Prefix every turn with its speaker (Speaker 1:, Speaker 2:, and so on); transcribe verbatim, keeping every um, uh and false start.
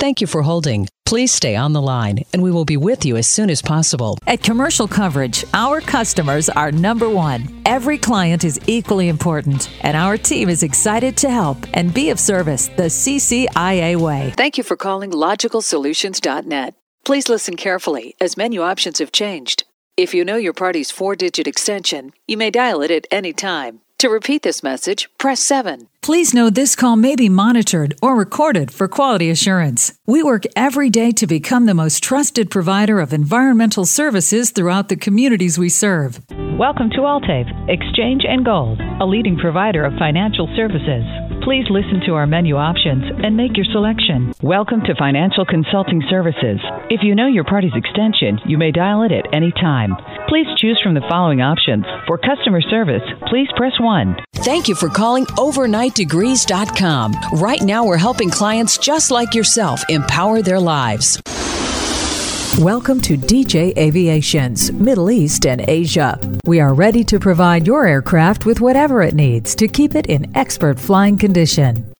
Speaker 1: Thank you for holding. Please stay on the line, and we will be with you as soon as possible.
Speaker 2: At Commercial Coverage, our customers are number one. Every client is equally important, and our team is excited to help and be of service the C C I A way.
Speaker 3: Thank you for calling logical solutions dot net. Please listen carefully, as menu options have changed. If you know your party's four-digit extension, you may dial it at any time. To repeat this message, press seven.
Speaker 2: Please know this call may be monitored or recorded for quality assurance. We work every day to become the most trusted provider of environmental services throughout the communities we serve.
Speaker 4: Welcome to Altave, Exchange and Gold, a leading provider of financial services. Please listen to our menu options and make your selection. Welcome to Financial Consulting Services. If you know your party's extension, you may dial it at any time. Please choose from the following options. For customer service, please press one.
Speaker 1: Thank you for calling overnight degrees dot com. Right now, we're helping clients just like yourself empower their lives.
Speaker 2: Welcome to D J Aviation's Middle East and Asia. We are ready to provide your aircraft with whatever it needs to keep it in expert flying condition.